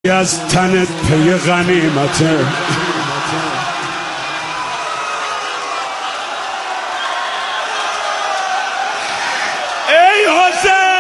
از تنت پی غنیمته ای حسین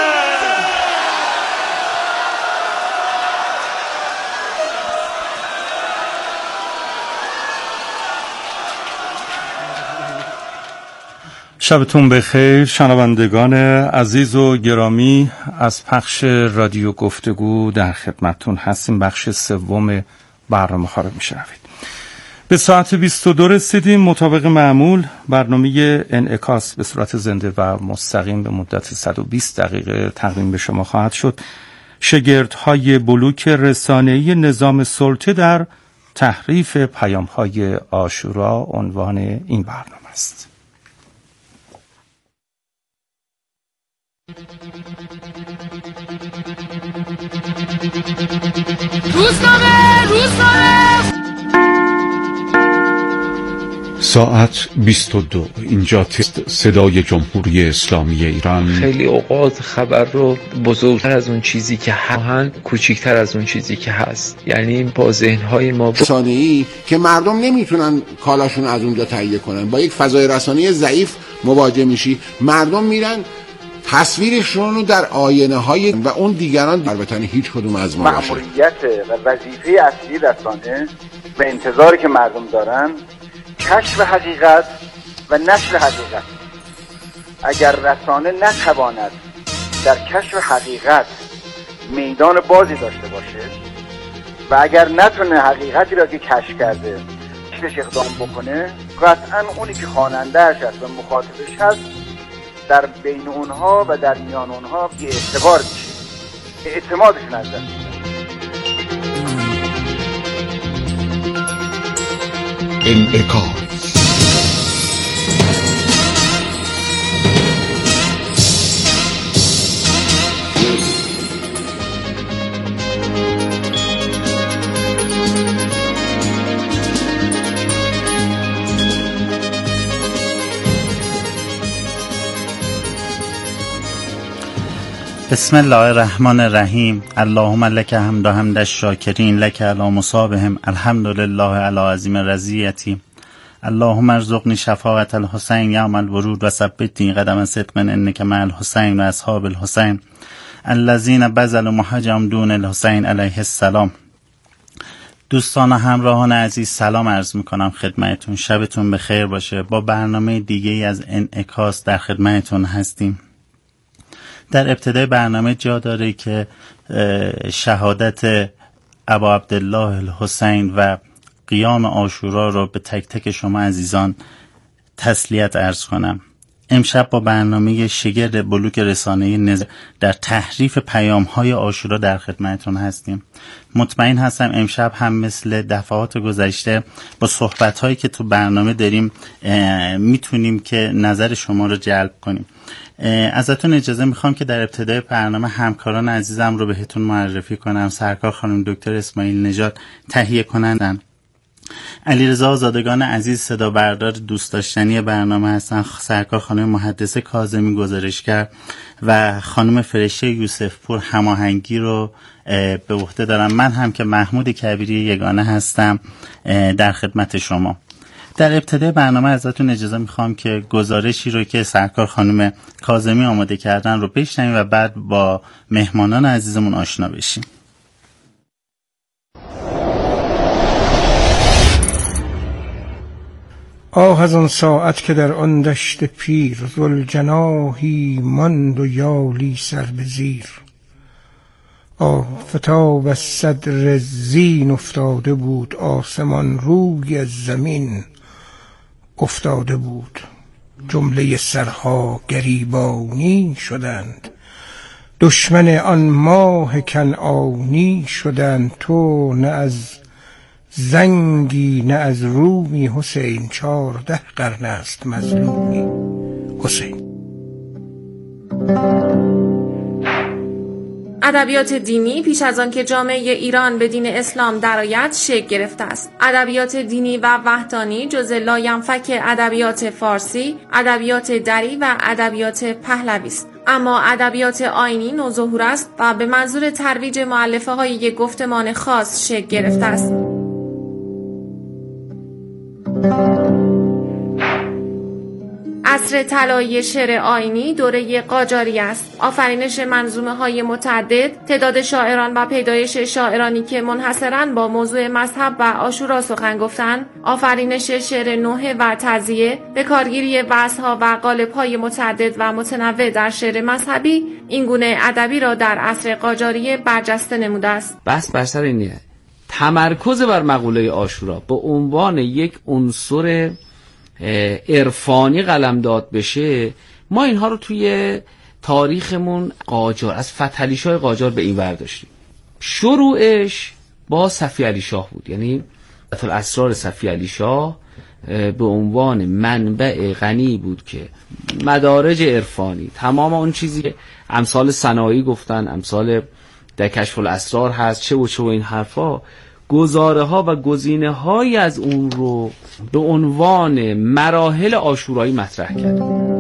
شبتون بخیر شنوندگان عزیز و گرامی. از پخش رادیو گفتگو در خدمتتون هستیم. بخش سوم برنامه ها رو میشنوید. به ساعت 22 رسیدیم. مطابق معمول برنامه انعکاس به صورت زنده و مستقیم به مدت 120 دقیقه تقدیم به شما خواهد شد. شگردهای بلوک رسانه‌ای نظام سلطه در تحریف پیام‌های عاشورا عنوان این برنامه است. ساعت 22. اینجا تست صدای جمهوری اسلامی ایران. خیلی اوقات خبر رو بزرگتر از اون چیزی که هست، کوچیکتر از اون چیزی که هست. یعنی با ذهن‌های ما رسانه‌ای که مردم نمیتونن کالاشون از اونجا تهیه کنن، با یک فضای رسانه‌ای ضعیف مواجه میشی. مردم میرن تصویرشون رو در آینه‌های و اون دیگران البته هیچ کدوم از ما باشه. مأموریت و وظیفه اصلی رسانه به انتظاری که مردم دارن کشف حقیقت و نشر حقیقت. اگر رسانه نتواند در کشف حقیقت میدان بازی داشته باشه و اگر نتونه حقیقتی را که کشف کرده چیزش اقدام بکنه، قطعا اونی که خواننده‌اش هست و مخاطبش هست در بین اونها و در میان اونها بی اعتبار میشه، اعتمادشون از دست میره. انعکاس. بسم الله الرحمن الرحیم. اللهم لک حمد و حمد الشاکرین، لک علی مصابهم، الحمدلله علی عظیم رضیتی. اللهم ارزقنی شفاعت الحسین یوم الورود و ثبتنی قدم صدق انک مع الحسین و اصحاب الحسین الذین بذلوا محجم دون الحسین علیه السلام. دوستان و همراهان عزیز سلام عرض میکنم خدمتتون. شبتون بخیر باشه. با برنامه دیگه ای از انعکاس در خدمتتون هستیم. در ابتدای برنامه جا داره که شهادت ابا عبدالله الحسین و قیام عاشورا رو به تک تک شما عزیزان تسلیت عرض کنم. امشب با برنامه شگرد بلوک رسانه‌ای در تحریف پیام‌های عاشورا در خدمتتون هستیم. مطمئن هستم امشب هم مثل دفعات گذشته با صحبت‌هایی که تو برنامه داریم میتونیم که نظر شما رو جلب کنیم. ازتون اجازه میخوام که در ابتدای برنامه همکاران عزیزم رو بهتون معرفی کنم. سرکار خانم دکتر اسماعیل نژاد تهیه کنندن، علیرضا آزادگان عزیز صدا بردار دوست داشتنی برنامه هستن، سرکار خانم محدثه کاظمی گزارشگر و خانم فرشته یوسف پور هماهنگی رو به عهده دارم. من هم که محمود کبیری یگانه هستم در خدمت شما. در ابتدای برنامه ازتون اجازه میخوام که گزارشی رو که سرکار خانم کاظمی آماده کردن رو بشنویم و بعد با مهمانان عزیزمون آشنا بشیم. آه از آن ساعت که در آن دشت پیر، ذوالجناحی ماند و یالی سر به زیر. آفتاب از صدر زین افتاده بود، آسمان روی از زمین افتاده بود. جمله سرها گریبانی شدند، دشمن آن ماه کنعانی شدند. تو نه از زنگی نه از رومی حسین، 14 قرن است مظلومی حسین. ادبیات دینی پیش از آن که جامعه ایران به دین اسلام درآید شکل گرفته است. ادبیات دینی و وحدانی جزء لاینفک ادبیات فارسی، ادبیات دری و ادبیات پهلوی است. اما ادبیات آیینی نوظهور است و به منظور ترویج مؤلفه های یک گفتمان خاص شکل گرفته است. عصر طلایی شعر آیینی دوره قاجاری است. آفرینش منظومه های متعدد، تعداد شاعران و پیدایش شاعرانی که منحصراً با موضوع مذهب و عاشورا سخن گفتند، آفرینش شعر نوحه و تعزیه، به کارگیری وزن‌ها و قالب‌های متعدد و متنوع در شعر مذهبی، این گونه ادبی را در عصر قاجاری برجسته نموده است. بس بر سر اینه تمرکز بر مقوله عاشورا به عنوان یک عنصر عرفانی قلمداد بشه. ما اینها رو توی تاریخمون قاجار از فتحعلی شاه قاجار به این ور داشتیم. شروعش با صفی علی شاه بود، یعنی اسرار صفی علی شاه به عنوان منبع غنی بود که مدارج عرفانی، تمام اون چیزی که امثال صناعی گفتن، امثال در کشف الاسرار هست، چه و این حرفا، گزاره ها و گزینه های از اون رو به عنوان مراحل عاشورایی مطرح کرد.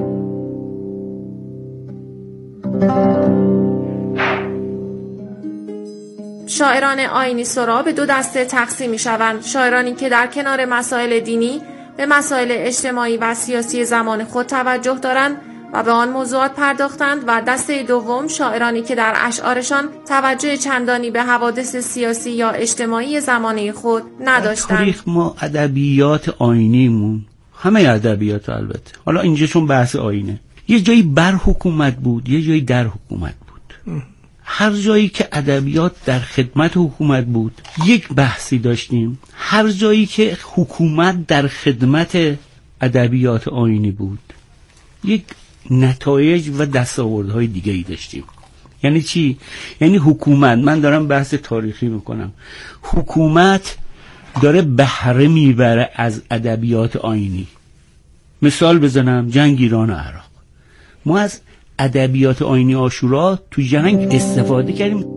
شاعران آیینی سرا به دو دسته تقسیم می شوند: شاعرانی که در کنار مسائل دینی به مسائل اجتماعی و سیاسی زمان خود توجه دارند و به آن موضوعات پرداختند، و دسته دوم شاعرانی که در اشعارشان توجه چندانی به حوادث سیاسی یا اجتماعی زمانه خود نداشتند. تاریخ ما ادبیات آیینیمون، همه ادبیات البته، حالا اینجا چون بحث آیینه، یه جایی بر حکومت بود، یه جایی در حکومت بود. هر جایی که ادبیات در خدمت حکومت بود یک بحثی داشتیم، هر جایی که حکومت در خدمت ادبیات آیینی بود یک نتایج و دستاوردهای دیگه ای داشتیم. یعنی چی؟ یعنی حکومت، من دارم بحث تاریخی میکنم، حکومت داره بهره میبره از ادبیات آیینی. مثال بزنم، جنگ ایران و عراق، ما از ادبیات آیینی عاشورا تو جنگ استفاده کردیم.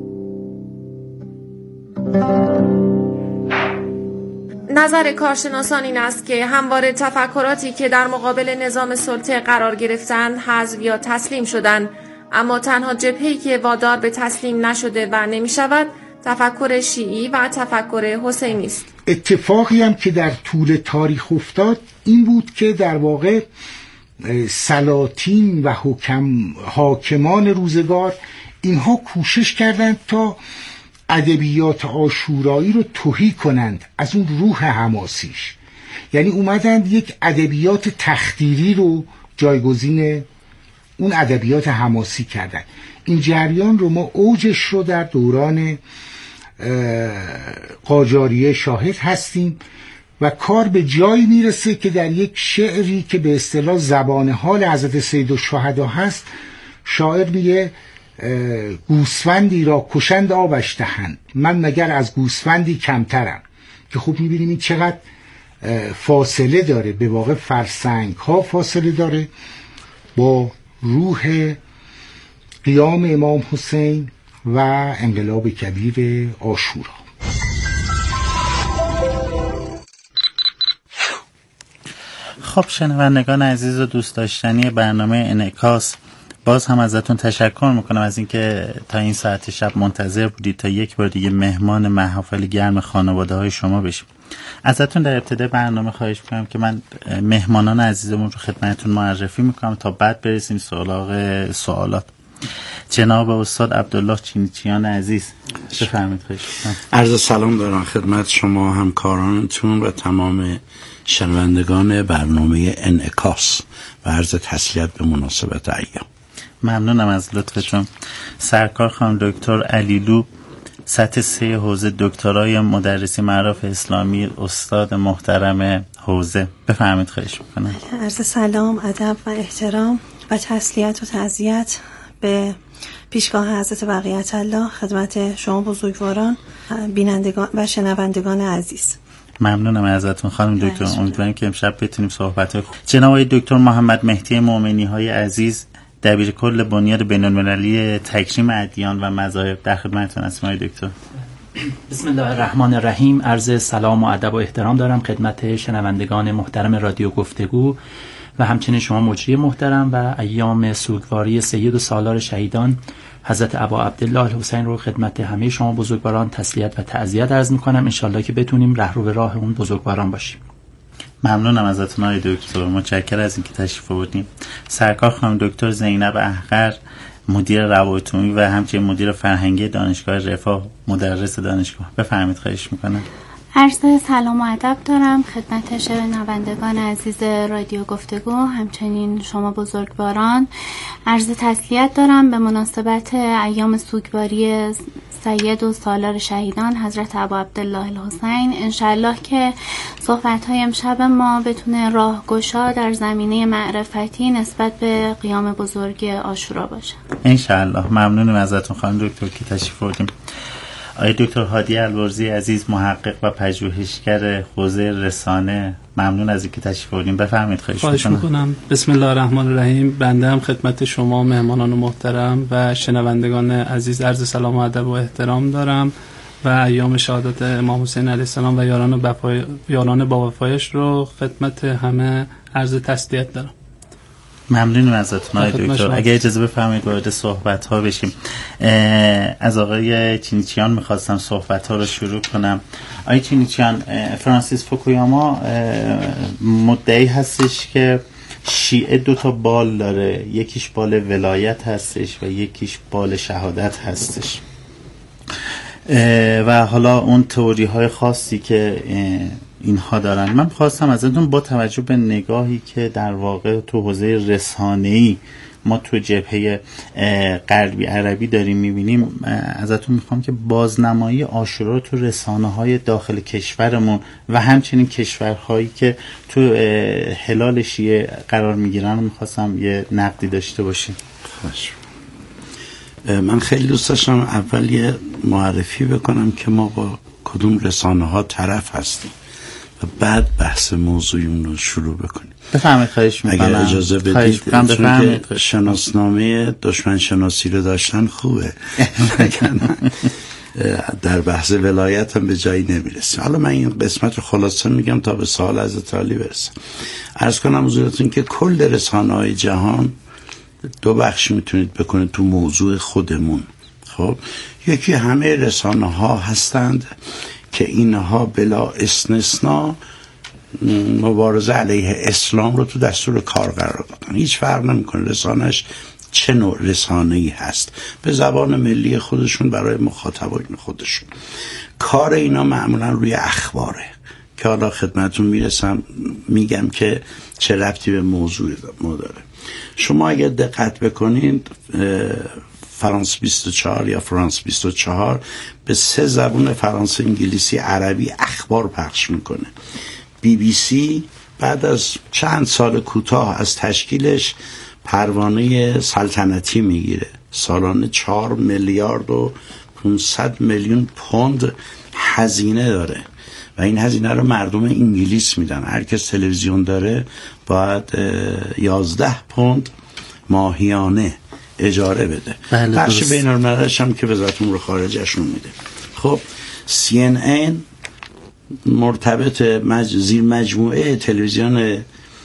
نظر کارشناسان این است که همواره تفکراتی که در مقابل نظام سلطه قرار گرفتند حذف یا تسلیم شدند، اما تنها جبهه‌ای که وادار به تسلیم نشده و نمی شود تفکر شیعی و تفکر حسینی است. اتفاقی هم که در طول تاریخ افتاد این بود که در واقع سلاطین و حاکمان روزگار اینها کوشش کردند تا ادبیات عاشورایی رو تهی کنند از اون روح حماسیش. یعنی اومدند یک ادبیات تخدیری رو جایگزین اون ادبیات حماسی کردند. این جریان رو ما اوجش رو در دوران قاجاریه شاهد هستیم و کار به جایی میرسه که در یک شعری که به اصطلاح زبان حال حضرت سیدالشهدا هست، شاعر میگه گوسفندی را کشند آبش دهند، من مگر از گوسفندی کمترم. که خوب میبینیم این چقدر فاصله داره، به واقع فرسنگ ها فاصله داره با روح قیام امام حسین و انقلاب کبیر عاشورا. خب شنوندگان عزیز و دوست داشتنی برنامه انعکاس، باز هم ازتون تشکر میکنم از اینکه تا این ساعت شب منتظر بودید تا یک بار دیگه مهمان محافل گرم خانواده های شما بشیم. ازتون در ابتدای برنامه خواهش میکنم که من مهمانان عزیزمون رو خدمتتون معرفی میکنم تا بعد برسیم سراغ سوالات. جناب استاد عبدالله چینیچیان عزیز، بفرمایید. خواهش میکنم. عرض سلام دارم خدمت شما، همکارانتون و تمام شنوندگان برنامه انعکاس و عرض تسلیت به مناسبت ایام. ممنونم از لطفتون. سرکار خانم دکتر علیلو، سطح 3 حوزه دکترای مدرسی معارف اسلامی، استاد محترم حوزه، بفرمایید. خواهش میکنم. عرض سلام، ادب و احترام و تسلیت و تعزیت به پیشگاه حضرت بقیت الله خدمت شما بزرگواران، بینندگان و شنوندگان عزیز. ممنونم ازتون خانم دکتر. امیدوارم که امشب بتونیم صحبت جناب دکتر محمد مهدی مومنی های عزیز، دبیر کل بنیاد بین‌المللی تکریم ادیان و مذاهب، در خدمتتون هستم دکتر. بسم الله الرحمن الرحیم. عرض سلام و ادب و احترام دارم خدمت شنوندگان محترم رادیو گفتگو و همچنین شما مجری محترم و ایام سوگواری سید و سالار شهیدان حضرت ابا عبدالله الحسین رو خدمت همه شما بزرگواران تسلیت و تعزیت عرض میکنم. انشالله که بتونیم رهرو به راه اون بزرگواران باشیم. ممنونم ازتون آقای دکتر، متشکرم از اینکه تشریف آوردین. سرکار خانم دکتر زینب احقر، مدیر روابط عمومی و همچنین مدیر فرهنگی دانشگاه رفاه، مدرس دانشگاه، بفرمایید. خواهش میکنم. عرض سلام و ادب دارم خدمت شنوندگان عزیز رادیو گفتگو، همچنین شما بزرگواران. عرض تسلیت دارم به مناسبت ایام سوگواری سید و سالار شهیدان حضرت ابا عبدالله الحسین. انشالله که صحبت‌های امشب ما بتونه راهگشا در زمینه معرفتی نسبت به قیام بزرگ عاشورا باشه انشالله. ممنونم ازتون خانم دکتر که تشریف آوردین. آقای دکتر هادی البرزی عزیز، محقق و پژوهشگر حوزه رسانه، ممنون از اینکه تشریف آوردین. بفرمایید. خواهش میکنم. بسم الله الرحمن الرحیم. بنده هم خدمت شما مهمانان محترم و شنوندگان عزیز عرض سلام و ادب و احترام دارم و ایام شهادت امام حسین علیه السلام و یاران با وفایش رو خدمت همه عرض تسلیت دارم. ممنونم ازتون آقای دکتر. اگه اجازه بفرمایید وارد صحبت ها بشیم. از آقای چینیچیان میخواستم صحبت ها رو شروع کنم. آقای چینیچیان، فرانسیس فوکویاما مدعی هستش که شیعه 2 بال داره، یکیش بال ولایت هستش و یکیش بال شهادت هستش و حالا اون تئوری های خاصی که اینها دارن. من خواستم ازتون با توجه به نگاهی که در واقع تو حوزه رسانه‌ای ما تو جبهه غربی عربی داریم میبینیم، ازتون میخوام که بازنمایی عاشورا تو رسانه‌های داخل کشورمون و همچنین کشورهایی که تو هلال شیعه قرار میگیرن میخواستم یه نقدی داشته باشیم. من خیلی دوست داشتم اول یه معرفی بکنم که ما با کدوم رسانه‌ها طرف هستیم و بعد بحث موضوعمون رو شروع بکنیم. بفرمایید. خواهش می‌کنم. اگر اجازه بدید، چون که شناسنامه دشمن شناسی رو داشتن خوبه در بحث ولایت هم به جایی نمیرسیم. حالا من این قسمت رو خلاصه میگم تا به سوال حضرت علی برسم. عرض کنم حضورتون که کل رسانه‌های جهان 2 بخش میتونید بکنید تو موضوع خودمون. خب یکی همه رسانه‌ها هستند که اینها بلا استثناء مبارزه علیه اسلام رو تو دستور کار قرار دادن. هیچ فرق نمیکنه رسانه‌اش چه نوع رسانه‌ای هست، به زبان ملی خودشون برای مخاطبان خودشون. کار اینا معمولا روی اخباره که حالا خدمتون میرسم میگم که چه ربطی به موضوع ما داره. شما اگر دقت بکنید فرانس 24 یا فرانس 24 به 3 زبان فرانسه، انگلیسی، عربی اخبار پخش میکنه. BBC بعد از چند سال کوتاه از تشکیلش پروانه سلطنتی میگیره، سالانه 4 میلیارد و 500 میلیون پوند هزینه داره و این هزینه رو مردم انگلیس میدن. هر کس تلویزیون داره باید 11 پوند ماهیانه اجاره بده. بخش بین المللش هم که وزارت امور خارجهشون میده. خب CNN مرتبط زیر مجموعه تلویزیون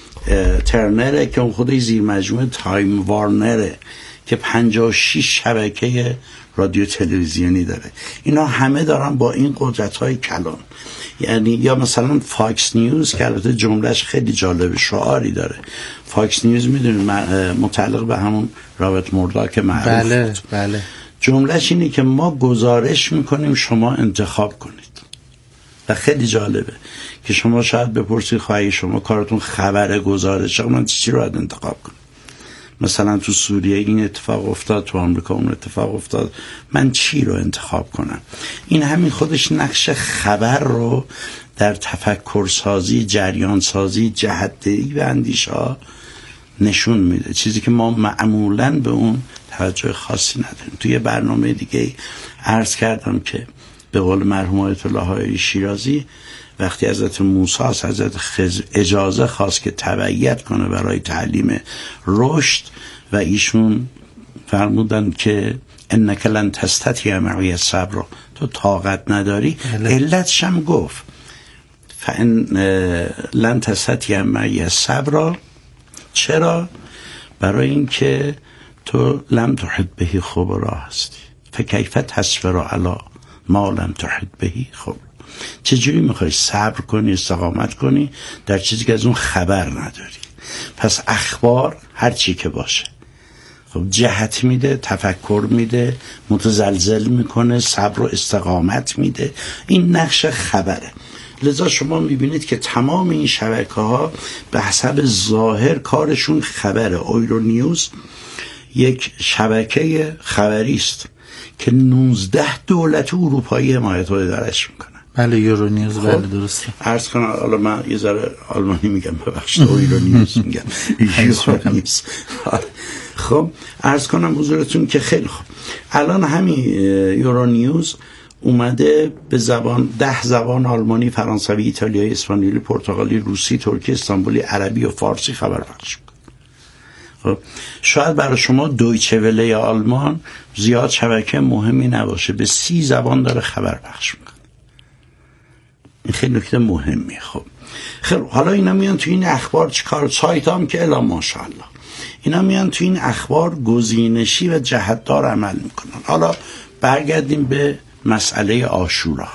ترنره که اون خودش زیر مجموعه تایم وارنره که 56 شبکه رادیو تلویزیونی داره. اینا همه دارن با این قدرت‌های کلان. یعنی یا مثلا فاکس نیوز که البته جملهش خیلی جالب، شعاری داره. فاکس نیوز میدونید متعلق به همون رابرت مورداک معروف بود. بله. جملهش اینه که ما گزارش میکنیم شما انتخاب کنید و خیلی جالبه که شما شاید بپرسید خواهی شما کارتون خبر گزارش، من چی رو باید انتخاب کنم؟ مثلا تو سوریه این اتفاق افتاد، تو آمریکا اون اتفاق افتاد، من چی رو انتخاب کنم؟ این همین خودش نقش خبر رو در تفکر سازی، جریان سازی، جهت‌دهی و اندیشه‌ها نشون میده، چیزی که ما معمولاً به اون توجه خاصی نداریم. توی برنامه دیگه عرض کردم که به قول مرحوم آیت الله شیرازی وقتی حضرت موسی از حضرت خضر اجازه خواست که تبعیت کنه برای تعلیم رشد و ایشون فرمودن که انک لن تستطیع معی الصبر، تو طاقت نداری. علتش هم گفت فان لن تستطیع معی الصبر چرا؟ برای اینکه تو لم تحد بهی خبرا هستی، فکیف تصبر علی ما لم تحد بهی خبرا. چجوری میخوای صبر کنی، استقامت کنی در چیزی که از اون خبر نداری؟ پس اخبار هر چی که باشه خب جهت میده، تفکر میده، متزلزل میکنه، صبر و استقامت میده. این نقش خبره. لذا شما میبینید که تمام این شبکه ها به حسب ظاهر کارشون خبره. اویرو نیوز یک شبکه خبری است که 19 دولت اروپایی حمایت و ادارهش میکنه. بله یورو نیوز. بله درسته. عرض کنم حالا من یه ذره آلمانی میگم، ببخشید اویرو نیوز میگم. یورو نیوز. خب عرض کنم حضورتون که خیلی خوب الان همین یورو نیوز اومده به زبان 10 زبان: آلمانی، فرانسوی، ایتالیایی، اسپانیولی، پرتغالی، روسی، ترکی، استانبولی، عربی و فارسی خبر پخش میکنه. خب شاید برای شما دویچه وله یا آلمان زیاد شبکه مهمی نباشه، به 30 زبان داره خبر پخش میکنه. این خیلی نکته مهمیه. خب خیلی حالا اینا میان تو این اخبار چیکار؟ سایت هم که الا ماشاءالله اینا میان تو این اخبار گزینشی و جهتدار عمل میکنن. حالا برگردیم به مسئله عاشورا.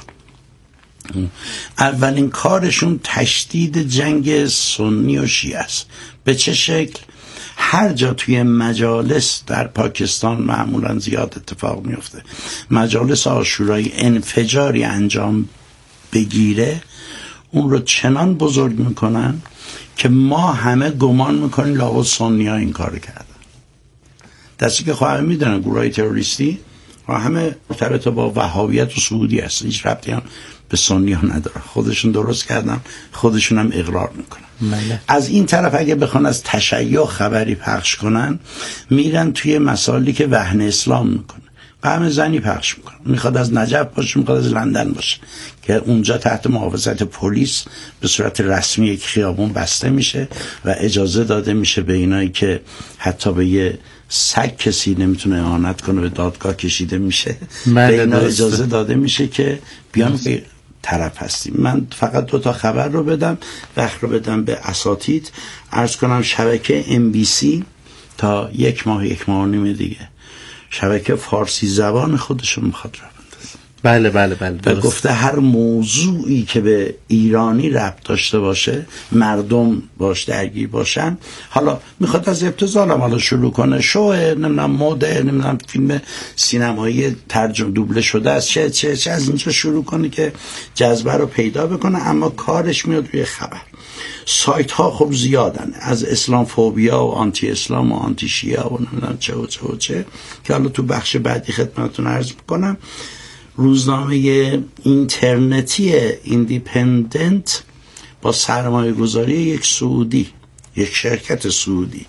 اولین کارشون تشدید جنگ سنی و شیعه است. به چه شکل؟ هر جا توی مجالس در پاکستان معمولا زیاد اتفاق میفته، مجالس عاشورایی انفجاری انجام بگیره، اون رو چنان بزرگ میکنن که ما همه گمان میکنیم لابد سنی ها این کار کردن، دستی که خواهد میدونن گروه تروریستی و همه مرتبط با وهابیت و سعودی هست، هیچ ربطی هم به سنی ها نداره، خودشون درست کردن، خودشون هم اقرار میکنن. از این طرف اگه بخوان از تشیع خبری پخش کنن، میرن توی مسائلی که وهن اسلام میکنه، قم زنی پخش میکنه، میخواد از نجف باشه، میخواد از لندن باشه، که اونجا تحت محافظت پلیس به صورت رسمی یک خیابون بسته میشه و اجازه داده میشه به اینایی که حتی به یه سگ کسی نمیتونه اهانت کنه به دادگاه کشیده میشه، به اینا اجازه داده میشه که بیان به طرف هستیم. من فقط 2 تا خبر رو بدم، وقت رو بدم به اساتید. عرض کنم شبکه MBC تا 1 ماه 1 ماه و نیم دیگه شبکه فارسی زبان خودشون میخواد را بندازه. بله و گفته هر موضوعی که به ایرانی ربط داشته باشه، مردم باش درگیر باشن، حالا میخواد از ابتذال هم حالا شروع کنه، شو نمیدونم مده، نمیدونم فیلم سینمایی ترجمه دوبله شده است، چه از اینجا شروع کنه که جذبه رو پیدا بکنه، اما کارش میاد روی خبر. سایت ها خب زیادن، از اسلام فوبیا و آنتی اسلام و آنتی شیعه و نمیدونم چه که حالا تو بخش بعدی خدمتتون عرض میکنم. روزنامه اینترنتی ایندیپندنت با سرمایه گذاری یک سعودی، یک شرکت سعودی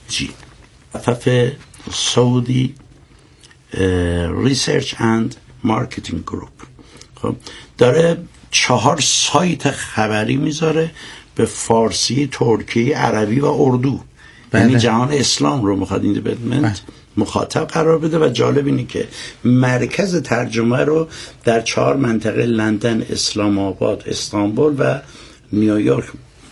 FF سعودی ریسرچ اند مارکتینگ گروپ، خب داره 4 سایت خبری میذاره به فارسی، ترکی، عربی و اردو. یعنی جهان اسلام رو میخواد ایندیپندنت مخاطب قرار بده و جالب اینه که مرکز ترجمه رو در 4 منطقه لندن، اسلام آباد، استانبول و نیویورک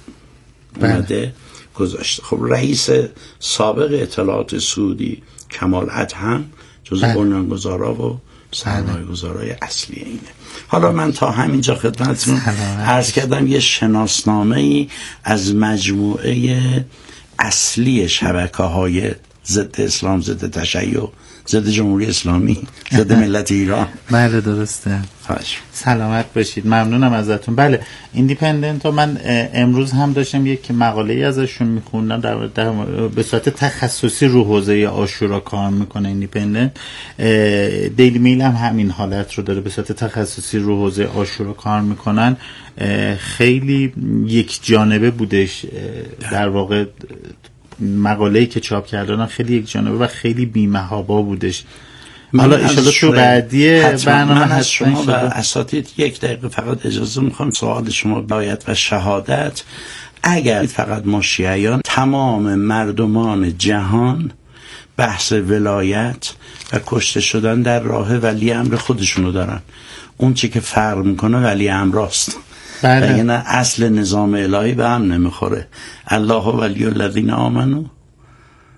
اومده گذاشته. خب رئیس سابق اطلاعات سعودی کمال ادهم جزو بنیانگذارا و سرمایه‌گذارای اصلی اینه. حالا من تا همینجا خدمتتون عرض کردم یه شناسنامه‌ای از مجموعه اصلی شبکه‌های ضد اسلام، ضد تشیع، ضد جمهوری اسلامی، ضد ملت ایران. بله درسته. سلامت باشید، ممنونم ازتون. بله ایندیپندنت ها من امروز هم داشتم یک مقاله ای ازشون میخوندم در به صورت تخصصی رو حوزه عاشورا کار میکنه ایندیپندنت. دیلی میل هم همین حالت رو داره، به صورت تخصصی رو حوزه عاشورا کار میکنن. خیلی یک جانبه بودش در واقع، مقاله‌ای که چاپ کردن خیلی یک جانبه و خیلی بی‌محابا بودش. حالا انشالله تو بعدی برنامه من از شما و اساتید 1 دقیقه فقط اجازه میخوام سوال شما بایت و شهادت. اگر فقط ما شیعیان، تمام مردمان جهان بحث ولایت و کشته شدن در راه ولی امر خودشونو دارن، اون چی که فرق میکنه ولی امراست. یعنی اصل نظام الهی به هم نمیخوره. الله ولی الذین آمنو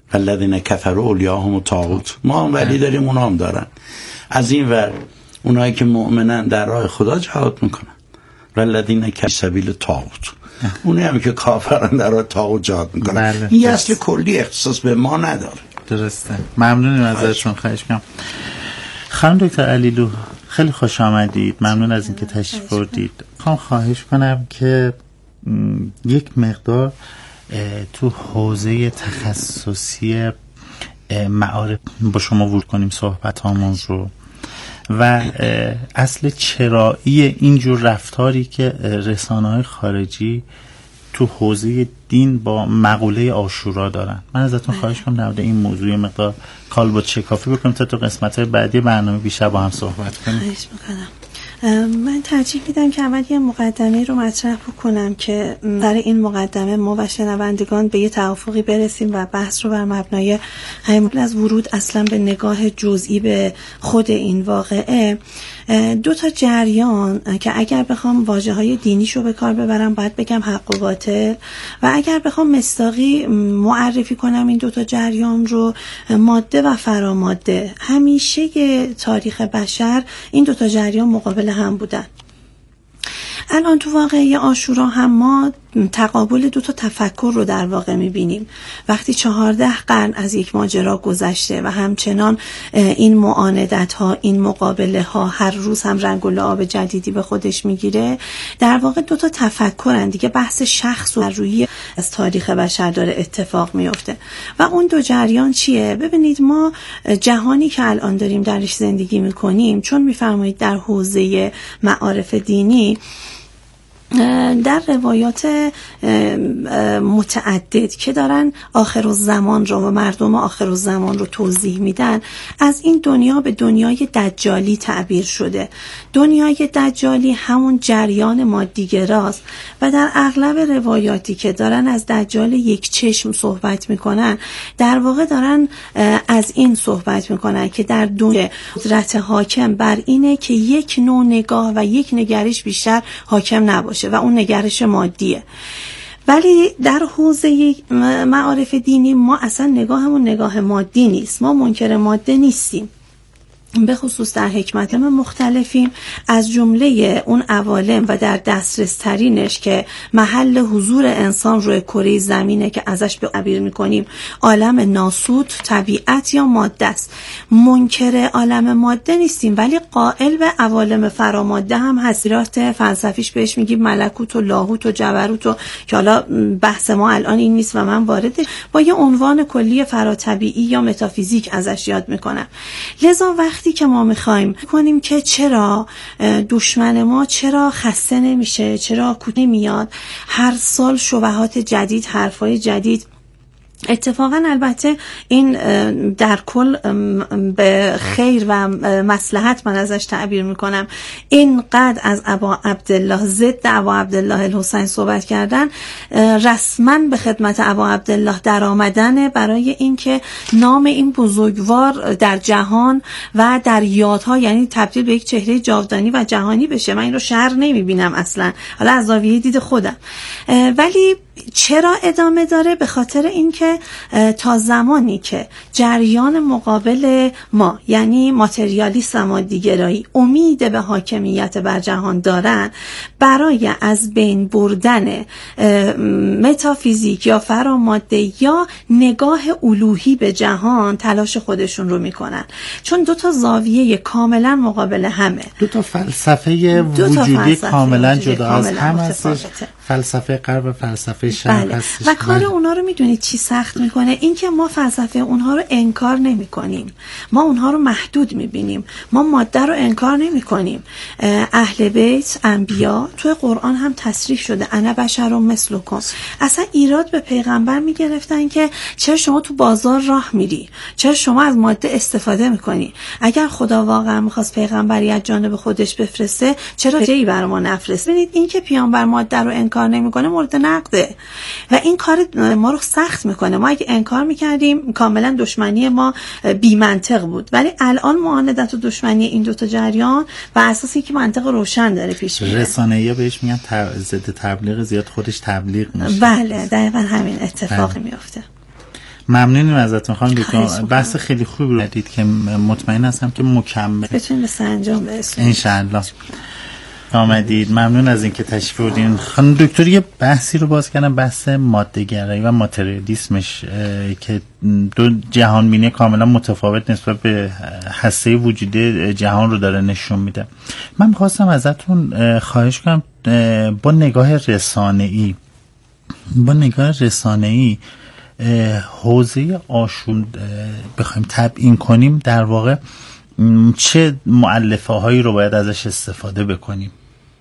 والذین کفروا اولیاءهم الطاغوت. ما هم ولی داریم، اونا هم دارن. از این ور اونایی که مؤمنن در راه خدا جهاد میکنن، والذین فی سبیل الطاغوت، اونایی هم که کافرن در راه طاغوت جهاد میکنن. این اصل کلی اختصاص به ما نداره. درسته. ممنونیم ازتون. خواهش می‌کنم. خانم دکتر علیلو خیلی خوش آمدید. ممنون از اینکه تشریف بردید. خواهش کنم که یک مقدار تو حوزه تخصصی معارف با شما ورود کنیم صحبتامون رو و اصل چرایی اینجور رفتاری که رسانه‌های خارجی تو حوزه دین با مقوله عاشورا دارن. من ازتون خواهش کنم در مورد این موضوع مقدار کالبد شکافی بکنیم تا تو قسمت‌های بعدی برنامه بیشتر با هم صحبت کنیم. خواهش می‌کنم. من ترجیح میدم که اول یه مقدمه رو مطرح بکنم که در این مقدمه ما و شنوندگان به یه توافقی برسیم و بحث رو بر مبنای همین از ورود اصلا به نگاه جزئی به خود این واقعه، دو تا جریان که اگر بخوام واژه‌های دینیشو به کار ببرم باید بگم حق و باطل، و اگر بخوام مصداقی معرفی کنم این دو تا جریان رو، ماده و فراماده، همیشه تاریخ بشر این دو تا جریان مقابل هم بودن. الان تو واقعه عاشورا هم ما تقابل دو تا تفکر رو در واقع می‌بینیم. وقتی 14 قرن از یک ماجرا گذشته و همچنان این معاندت‌ها، این مقابله‌ها هر روز هم رنگ و لعاب جدیدی به خودش میگیره، در واقع دو تا تفکرن دیگه. بحث شخص و رویی از تاریخ بشر داره اتفاق میفته و اون دو جریان چیه؟ ببینید ما جهانی که الان داریم درش زندگی می‌کنیم، چون می‌فرمایید در حوزه معارف دینی در روایات متعدد که دارن آخرالزمان رو و مردم آخرالزمان رو توضیح میدن، از این دنیا به دنیای دجالی تعبیر شده. دنیای دجالی همون جریان مادیگراست و در اغلب روایاتی که دارن از دجال یک چشم صحبت میکنن، در واقع دارن از این صحبت میکنن که در دنیا قدرت حاکم بر اینه که یک نوع نگاه و یک نگرش بیشتر حاکم نباشه و اون نگرش مادیه. ولی در حوزه معارف دینی ما اصلا نگاهمون نگاه مادی نیست. ما منکر ماده نیستیم، به خصوص در حکمت مختلفیم، از جمله اون عوالم و در دسترس ترینش که محل حضور انسان روی کره زمینه که ازش به تعبیر میکنیم عالم ناسوت، طبیعت یا ماده است. منکر عالم ماده نیستیم ولی قائل به عوالم فراماده هم هستیرات فلسفیش بهش میگیم ملکوت و لاهوت و جبروت و که حالا بحث ما الان این نیست و من واردش با یه عنوان کلی فراطبیعی یا متافیزیک ازش یاد میکنم. لذا وقتی که ما میخوایم کنیم که چرا دشمن ما چرا خسته نمیشه، چرا کوتاه نمیاد، هر سال شبهات جدید، حرفای جدید، اتفاقا البته این در کل به خیر و مصلحت من ازش تعبیر میکنم. اینقدر از ابا عبدالله ضد ابا عبدالله الحسین صحبت کردن، رسما به خدمت ابا عبدالله در آمدن برای اینکه نام این بزرگوار در جهان و در یادها، یعنی تبدیل به یک چهره جاودانی و جهانی بشه. من این رو شر نمیبینم اصلا، حالا از زاویه دید خودم. ولی چرا ادامه داره؟ به خاطر اینکه تا زمانی که جریان مقابل ما، یعنی ماتریالیسم و مادیگرایی، امید به حاکمیت بر جهان دارن، برای از بین بردن متافیزیک یا فراماده یا نگاه الوهی به جهان تلاش خودشون رو میکنن، چون دو تا زاویه کاملا مقابل همه، دو تا فلسفه وجودی کاملا جدا از هم هستش. فلسفه غرب و فلسفه شرق هستش. و کار اونا رو میدونید چی سخت میکنه؟ اینکه ما فلسفه اونها رو انکار نمی کنیم، ما اونها رو محدود میبینیم، ما ماده رو انکار نمی کنیم. اهل بیت، انبیا، توی قرآن هم تصریح شده انا بشر مثلکم. اصلا ایراد به پیغمبر میگرفتن که چرا شما تو بازار راه میری، چرا شما از ماده استفاده میکنی؟ اگر خدا واقعا میخواست پیغمبری از جانب خودش بفرسته، چرا جایی بر ما نفرست؟ ببینید این که پیامبر ماده رو انکار نمیکنه مورد نقده و این کار ما رو سخت میکنه. ما اگه انکار میکردیم کاملا دشمنی ما بی منطق بود، ولی الان معاندت و دشمنی این دوتا جریان و اساسی که منطق روشن داره پیش میره. رسانه‌ای بهش میگن ضد تبلیغ، زیاد خودش تبلیغ میشه. بله دقیقاً همین اتفاقی میفته. ممنونیم ازتون خانم دکتر. بحث خیلی خوبی رو دید که مطمئن هستم که مکمل بتونیم به سرانجام برسونیم ان شاء الله. آمدید، ممنون از اینکه تشریف بردین. خانم دکتر یه بحثی رو باز کردن، بحث ماده‌گرایی و ماتریالیسمش که دو جهانبینی کاملا متفاوت نسبت به هسته وجودی جهان رو داره نشون میده. من می‌خواستم ازتون خواهش کنم با نگاه رسانه‌ای حوزه آشور بخوایم تبیین کنیم، در واقع چه مؤلفه هایی رو باید ازش استفاده بکنیم؟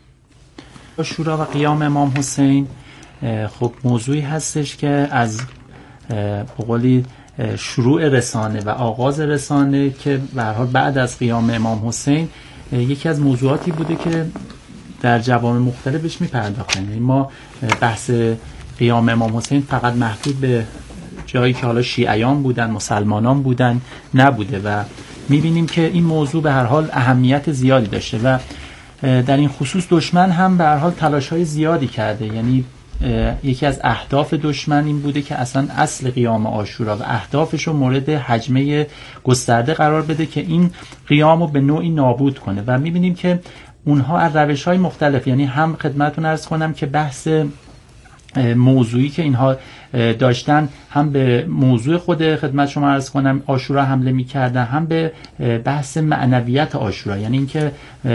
آشورا و قیام امام حسین خب موضوعی هستش که از بقولی شروع رسانه و آغاز رسانه که به هر حال بعد از قیام امام حسین یکی از موضوعاتی بوده که در جوامع مختلف بهش میپرداختن. ما بحث قیام امام حسین فقط محدود به جایی که حالا شیعیان بودن، مسلمانان بودن نبوده و میبینیم که این موضوع به هر حال اهمیت زیادی داشته و در این خصوص دشمن هم به هر حال تلاش‌های زیادی کرده. یعنی یکی از اهداف دشمن این بوده که اصلا اصل قیام عاشورا و اهدافش رو مورد هجمه گسترده قرار بده که این قیام رو به نوعی نابود کنه و میبینیم که اونها از روش‌های مختلف، یعنی هم خدمتتون عرض کنم که بحث موضوعی که اینها داشتن هم به موضوع خود خدمت شما عرض کنم عاشورا حمله می‌کردن، هم به بحث معنویت عاشورا، یعنی اینکه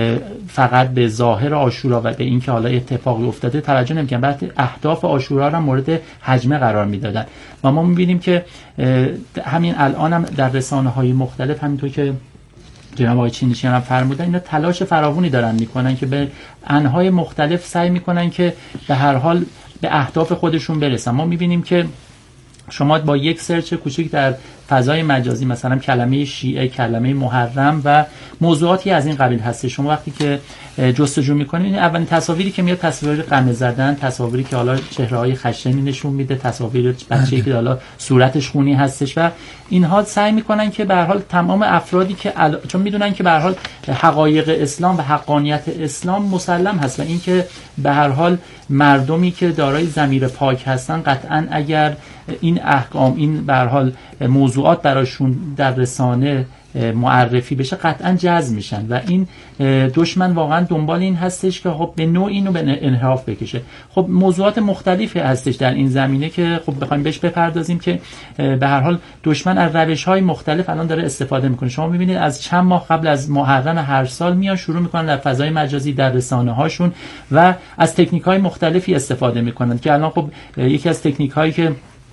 فقط به ظاهر عاشورا و به اینکه حالا اتفاقی افتاده توجه نمی‌کردن، بعد اهداف عاشورا را مورد هجمه قرار میدادن و ما می‌بینیم که همین الان هم در رسانه‌های مختلف همینطور که جناب آقای چینیشیان هم فرمودن اینا تلاش فراوانی دارن میکنن که به انواع مختلف سعی میکنن که به هر حال به اهداف خودشون برسن. ما میبینیم که شما با یک سرچ کوچیک در فضای مجازی مثلا کلمه شیعه، کلمه محرم و موضوعاتی از این قبیل هست، شما وقتی که جستجو میکنید این اولین تصاویری که میاد تصاویر قمه زدن، تصاویری که حالا چهره‌های خشنی نشون میده، تصاویر بچه‌ای که حالا صورتش خونی هستش و اینها سعی میکنن که به هر حال تمام افرادی که چون میدونن که به هر حال حقایق اسلام و حقانیت اسلام مسلم هست و اینکه به هر حال مردمی که دارای ضمیر پاک هستن قطعاً اگر این احکام، این به هر حال موضوعات براشون در رسانه معرفی بشه قطعا جذب میشن و این دشمن واقعا دنبال این هستش که خب به نوع اینو به انحراف بکشه. خب موضوعات مختلفی هستش در این زمینه که خب بخوایم بهش بپردازیم که به هر حال دشمن از روش‌های مختلف الان داره استفاده میکنه. شما میبینید از چند ماه قبل از محرم هر سال میان شروع میکنن در فضای مجازی در رسانه‌هاشون و از تکنیک‌های مختلفی استفاده میکنن که الان خب یکی از تکنیک‌هایی که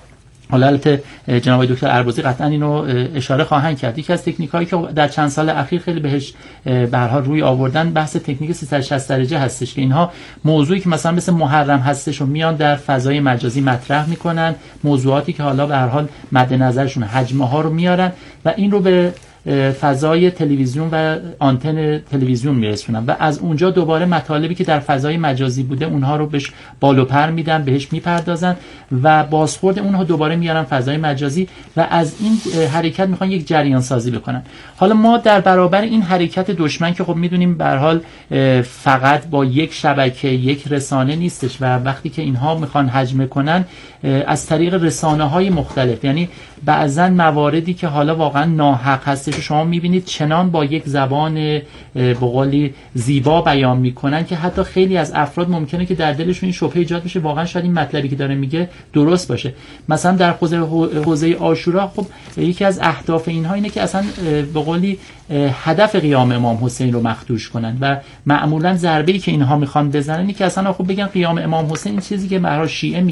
البته جناب دکتر اربازی قطعا اینو اشاره خواهند کرد، یکی از تکنیک‌هایی که در چند سال اخیر خیلی بهش به هر حال روی آوردن بحث تکنیک 360 درجه هستش که اینها موضوعی که مثلا مثل محرم هستش و میان در فضای مجازی مطرح میکنن، موضوعاتی که حالا به هر حال مد نظرشون حجمه ها رو میارن و این رو به فضای تلویزیون و آنتن تلویزیون میرسونن و از اونجا دوباره مطالبی که در فضای مجازی بوده اونها رو بهش بال و پر میدن، بهش میپردازن و بازخورد اونها دوباره میارن فضای مجازی و از این حرکت میخوان یک جریان سازی بکنن. حالا ما در برابر این حرکت دشمن که خب میدونیم به هر حال فقط با یک شبکه، یک رسانه نیستش و وقتی که اینها میخوان هجمه کنن از طریق رسانه‌های مختلف، یعنی بعضا مواردی که حالا واقعا ناحق هستش شما میبینید چنان با یک زبان به قولی زیبا بیان میکنن که حتی خیلی از افراد ممکنه که در دلشون این شبهه ایجاد بشه واقعا شاید این مطلبی که داره میگه درست باشه. مثلا در حوزه عاشورا خب یکی از اهداف اینها اینه که اصلا به قولی هدف قیام امام حسین رو مخدوش کنن و معمولا ضربه‌ای که اینها میخوان بزنن اینه که اصلا خب بگن قیام امام حسین این چیزی که برای شیعه